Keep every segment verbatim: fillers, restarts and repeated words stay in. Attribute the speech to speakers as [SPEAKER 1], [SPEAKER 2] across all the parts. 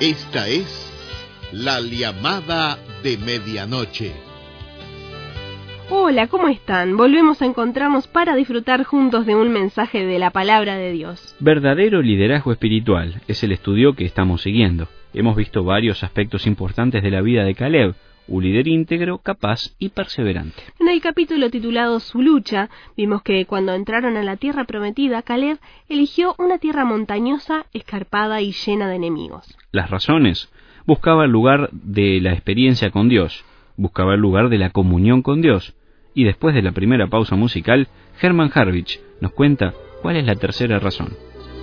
[SPEAKER 1] Esta es la llamada de medianoche.
[SPEAKER 2] Hola, ¿cómo están? Volvemos a encontrarnos para disfrutar juntos de un mensaje de la palabra de Dios.
[SPEAKER 3] Verdadero liderazgo espiritual es el estudio que estamos siguiendo. Hemos visto varios aspectos importantes de la vida de Caleb, un líder íntegro, capaz y perseverante.
[SPEAKER 2] En el capítulo titulado Su lucha, vimos que cuando entraron a la tierra prometida, Caleb eligió una tierra montañosa, escarpada y llena de enemigos.
[SPEAKER 3] Las razones: buscaba el lugar de la experiencia con Dios, buscaba el lugar de la comunión con Dios. Y después de la primera pausa musical, Herman Harvich nos cuenta cuál es la tercera razón.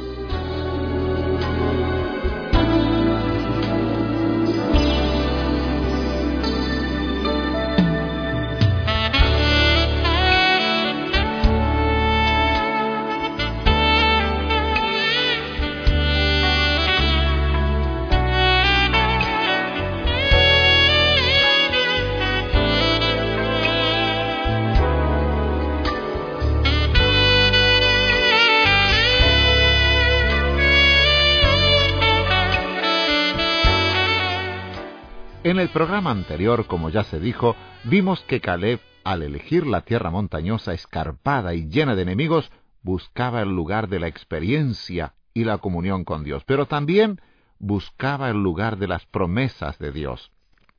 [SPEAKER 4] En el programa anterior, como ya se dijo, vimos que Caleb, al elegir la tierra montañosa, escarpada y llena de enemigos, buscaba el lugar de la experiencia y la comunión con Dios, pero también buscaba el lugar de las promesas de Dios.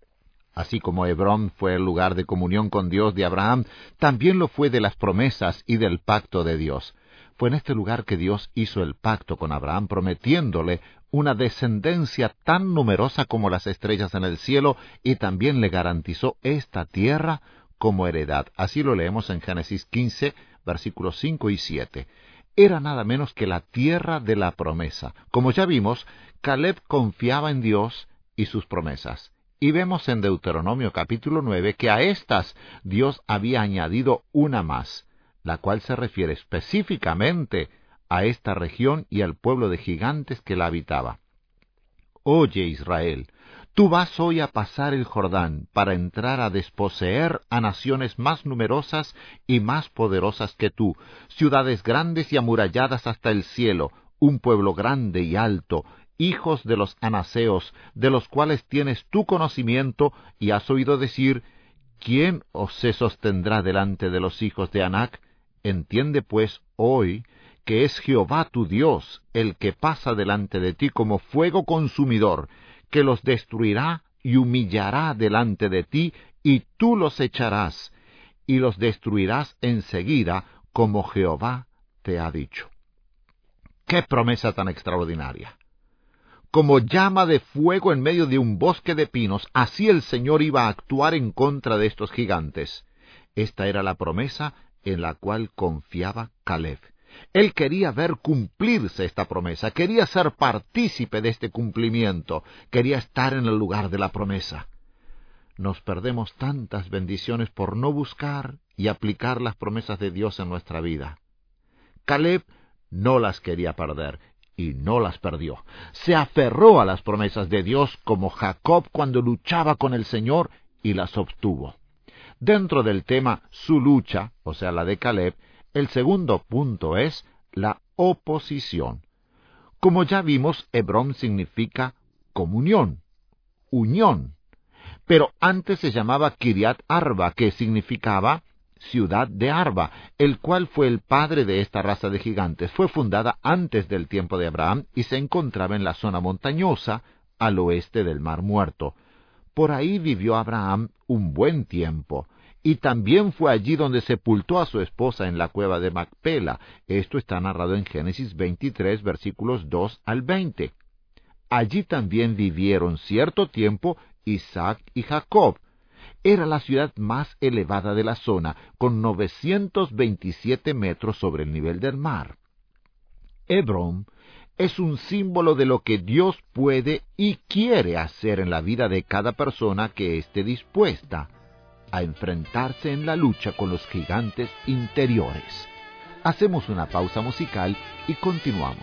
[SPEAKER 4] Así como Hebrón fue el lugar de comunión con Dios de Abraham, también lo fue de las promesas y del pacto de Dios. Fue en este lugar que Dios hizo el pacto con Abraham, prometiéndole una descendencia tan numerosa como las estrellas en el cielo, y también le garantizó esta tierra como heredad. Así lo leemos en Génesis quince, versículos cinco y siete. Era nada menos que la tierra de la promesa. Como ya vimos, Caleb confiaba en Dios y sus promesas. Y vemos en Deuteronomio capítulo nueve que a estas Dios había añadido una más, la cual se refiere específicamente a esta región y al pueblo de gigantes que la habitaba. Oye, Israel, tú vas hoy a pasar el Jordán para entrar a desposeer a naciones más numerosas y más poderosas que tú, ciudades grandes y amuralladas hasta el cielo, un pueblo grande y alto, hijos de los anaseos, de los cuales tienes tu conocimiento y has oído decir: ¿quién os se sostendrá delante de los hijos de Anac? Entiende pues hoy que es Jehová tu Dios el que pasa delante de ti como fuego consumidor, que los destruirá y humillará delante de ti, y tú los echarás, y los destruirás enseguida, como Jehová te ha dicho. ¡Qué promesa tan extraordinaria! Como llama de fuego en medio de un bosque de pinos, así el Señor iba a actuar en contra de estos gigantes. Esta era la promesa en la cual confiaba Caleb. Él quería ver cumplirse esta promesa, quería ser partícipe de este cumplimiento, quería estar en el lugar de la promesa. Nos perdemos tantas bendiciones por no buscar y aplicar las promesas de Dios en nuestra vida. Caleb no las quería perder, y no las perdió. Se aferró a las promesas de Dios como Jacob cuando luchaba con el Señor, y las obtuvo. Dentro del tema su lucha, o sea, la de Caleb, el segundo punto es la oposición. Como ya vimos, Hebrón significa comunión, unión. Pero antes se llamaba Kiriat Arba, que significaba ciudad de Arba, el cual fue el padre de esta raza de gigantes. Fue fundada antes del tiempo de Abraham y se encontraba en la zona montañosa al oeste del Mar Muerto. Por ahí vivió Abraham un buen tiempo, y también fue allí donde sepultó a su esposa en la cueva de Macpela. Esto está narrado en Génesis veintitrés, versículos dos al veinte. Allí también vivieron cierto tiempo Isaac y Jacob. Era la ciudad más elevada de la zona, con novecientos veintisiete metros sobre el nivel del mar. Hebrón es un símbolo de lo que Dios puede y quiere hacer en la vida de cada persona que esté dispuesta a enfrentarse en la lucha con los gigantes interiores. Hacemos una pausa musical y continuamos.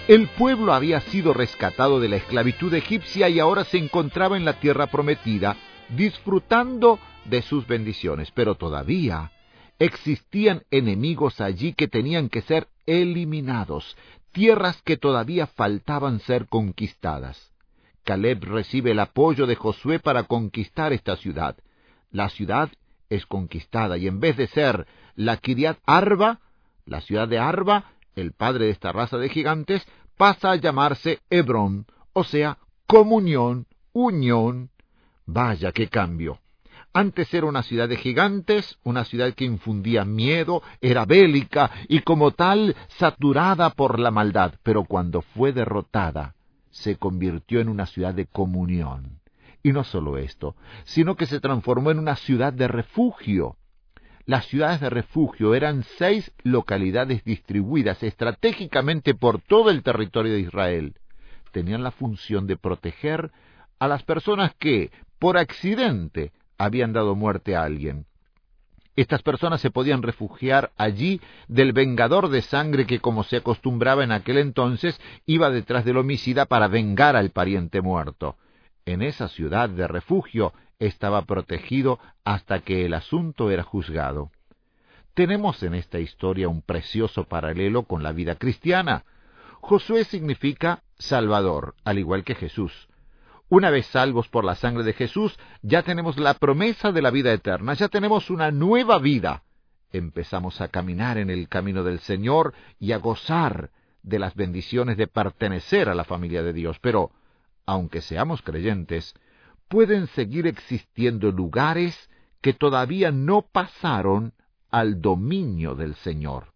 [SPEAKER 4] El pueblo había sido rescatado de la esclavitud egipcia y ahora se encontraba en la tierra prometida, disfrutando de sus bendiciones. Pero todavía existían enemigos allí que tenían que ser eliminados, tierras que todavía faltaban ser conquistadas. Caleb recibe el apoyo de Josué para conquistar esta ciudad. La ciudad es conquistada y en vez de ser la Kiriat Arba, la ciudad de Arba, el padre de esta raza de gigantes, pasa a llamarse Hebrón, o sea, comunión, unión. Vaya qué cambio. Antes era una ciudad de gigantes, una ciudad que infundía miedo, era bélica y como tal saturada por la maldad, pero cuando fue derrotada, se convirtió en una ciudad de comunión. Y no solo esto, sino que se transformó en una ciudad de refugio. Las ciudades de refugio eran seis localidades distribuidas estratégicamente por todo el territorio de Israel. Tenían la función de proteger a las personas que, por accidente, habían dado muerte a alguien. Estas personas se podían refugiar allí del vengador de sangre que, como se acostumbraba en aquel entonces, iba detrás del homicida para vengar al pariente muerto. En esa ciudad de refugio estaba protegido hasta que el asunto era juzgado. Tenemos en esta historia un precioso paralelo con la vida cristiana. Josué significa Salvador, al igual que Jesús. Una vez salvos por la sangre de Jesús, ya tenemos la promesa de la vida eterna, ya tenemos una nueva vida. Empezamos a caminar en el camino del Señor y a gozar de las bendiciones de pertenecer a la familia de Dios. Pero, aunque seamos creyentes, pueden seguir existiendo lugares que todavía no pasaron al dominio del Señor.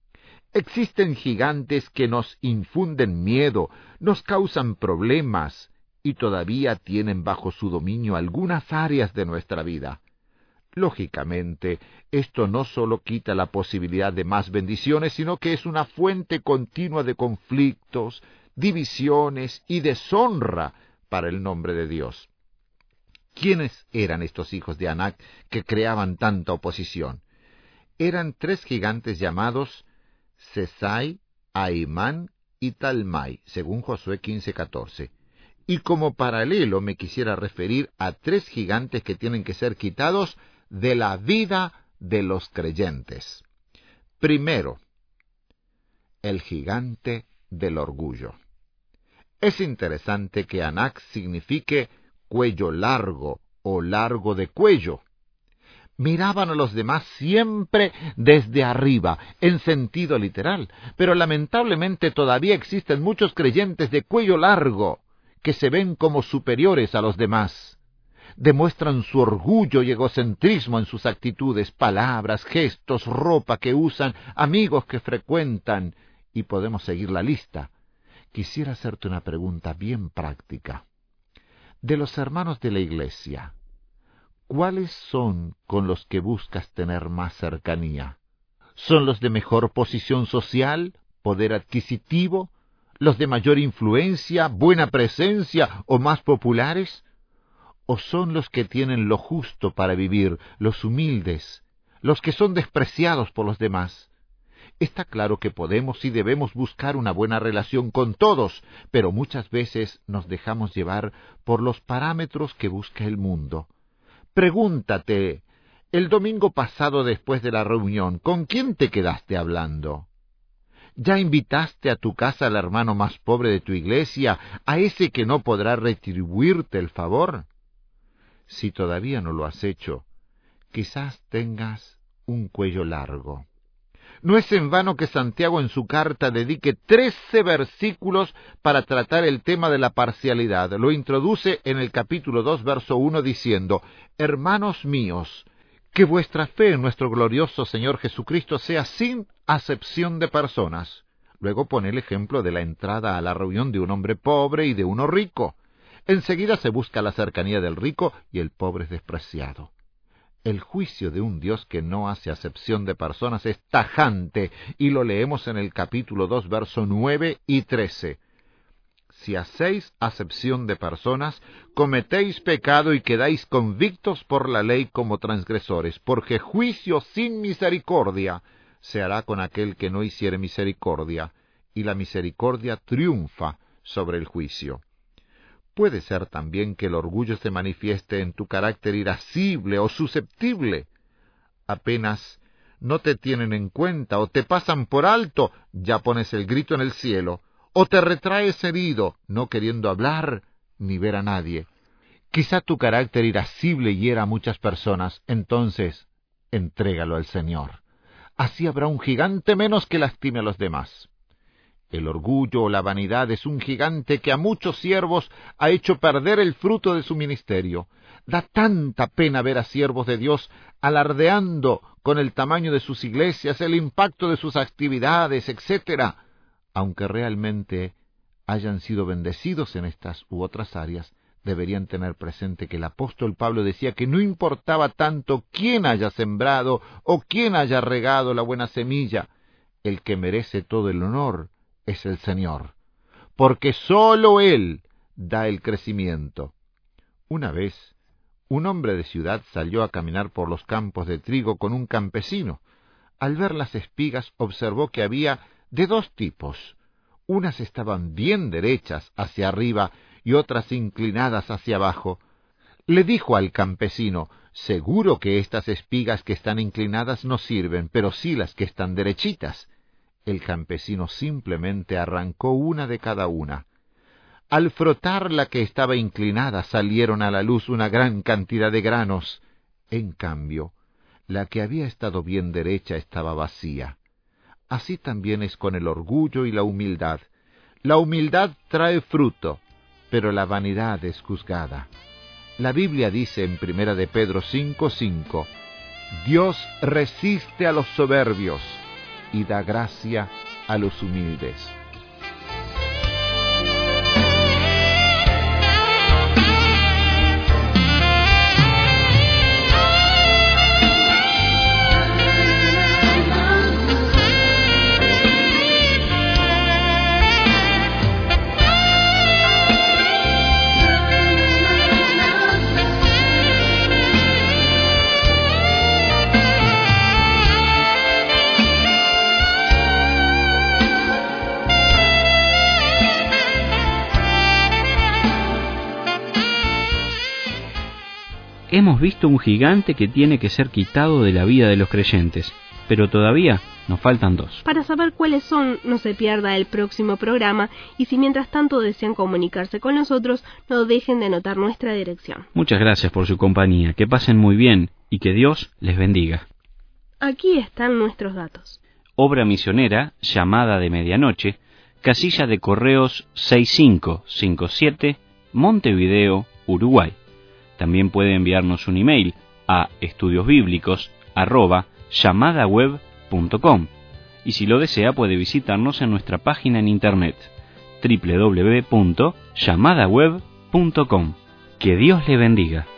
[SPEAKER 4] Existen gigantes que nos infunden miedo, nos causan problemas y todavía tienen bajo su dominio algunas áreas de nuestra vida. Lógicamente, esto no solo quita la posibilidad de más bendiciones, sino que es una fuente continua de conflictos, divisiones y deshonra para el nombre de Dios. ¿Quiénes eran estos hijos de Anac que creaban tanta oposición? Eran tres gigantes llamados Sesai, Ahimán y Talmai, según Josué quince catorce. Y como paralelo me quisiera referir a tres gigantes que tienen que ser quitados de la vida de los creyentes. Primero, el gigante del orgullo. Es interesante que Anac signifique cuello largo o largo de cuello. Miraban a los demás siempre desde arriba, en sentido literal, pero lamentablemente todavía existen muchos creyentes de cuello largo que se ven como superiores a los demás. Demuestran su orgullo y egocentrismo en sus actitudes, palabras, gestos, ropa que usan, amigos que frecuentan, y podemos seguir la lista. Quisiera hacerte una pregunta bien práctica. De los hermanos de la iglesia, ¿cuáles son con los que buscas tener más cercanía? ¿Son los de mejor posición social, poder adquisitivo, los de mayor influencia, buena presencia o más populares? ¿O son los que tienen lo justo para vivir, los humildes, los que son despreciados por los demás? Está claro que podemos y debemos buscar una buena relación con todos, pero muchas veces nos dejamos llevar por los parámetros que busca el mundo. Pregúntate, el domingo pasado después de la reunión, ¿con quién te quedaste hablando? ¿Ya invitaste a tu casa al hermano más pobre de tu iglesia, a ese que no podrá retribuirte el favor? Si todavía no lo has hecho, quizás tengas un cuello largo. No es en vano que Santiago en su carta dedique trece versículos para tratar el tema de la parcialidad. Lo introduce en el capítulo dos, verso uno, diciendo: Hermanos míos, que vuestra fe en nuestro glorioso Señor Jesucristo sea sin acepción de personas. Luego pone el ejemplo de la entrada a la reunión de un hombre pobre y de uno rico. Enseguida se busca la cercanía del rico y el pobre es despreciado. El juicio de un Dios que no hace acepción de personas es tajante, y lo leemos en el capítulo dos, verso nueve y trece. Si hacéis acepción de personas, cometéis pecado y quedáis convictos por la ley como transgresores, porque juicio sin misericordia se hará con aquel que no hiciere misericordia, y la misericordia triunfa sobre el juicio. Puede ser también que el orgullo se manifieste en tu carácter irascible o susceptible. Apenas no te tienen en cuenta o te pasan por alto, ya pones el grito en el cielo, o te retraes herido, no queriendo hablar ni ver a nadie. Quizá tu carácter irascible hiera a muchas personas, entonces entrégalo al Señor. Así habrá un gigante menos que lastime a los demás. El orgullo o la vanidad es un gigante que a muchos siervos ha hecho perder el fruto de su ministerio. Da tanta pena ver a siervos de Dios alardeando con el tamaño de sus iglesias, el impacto de sus actividades, etcétera. Aunque realmente hayan sido bendecidos en estas u otras áreas, deberían tener presente que el apóstol Pablo decía que no importaba tanto quién haya sembrado o quién haya regado la buena semilla. El que merece todo el honor es el Señor, porque sólo Él da el crecimiento. Una vez, un hombre de ciudad salió a caminar por los campos de trigo con un campesino. Al ver las espigas, observó que había de dos tipos. Unas estaban bien derechas hacia arriba y otras inclinadas hacia abajo. Le dijo al campesino: «Seguro que estas espigas que están inclinadas no sirven, pero sí las que están derechitas». El campesino simplemente arrancó una de cada una. Al frotar la que estaba inclinada, salieron a la luz una gran cantidad de granos. En cambio, la que había estado bien derecha estaba vacía. Así también es con el orgullo y la humildad. La humildad trae fruto, pero la vanidad es juzgada. La Biblia dice en Primera de Pedro cinco cinco, «Dios resiste a los soberbios y da gracia a los humildes».
[SPEAKER 3] Hemos visto un gigante que tiene que ser quitado de la vida de los creyentes, pero todavía nos faltan dos.
[SPEAKER 2] Para saber cuáles son, no se pierda el próximo programa, y si mientras tanto desean comunicarse con nosotros, no dejen de anotar nuestra dirección.
[SPEAKER 3] Muchas gracias por su compañía, que pasen muy bien y que Dios les bendiga.
[SPEAKER 2] Aquí están nuestros datos.
[SPEAKER 3] Obra misionera, Llamada de Medianoche, casilla de correos seis cinco cinco siete, Montevideo, Uruguay. También puede enviarnos un email a estudiosbíblicos arroba llamadaweb punto com, y si lo desea puede visitarnos en nuestra página en internet doble u doble u doble u punto llamadaweb punto com. Que Dios le bendiga.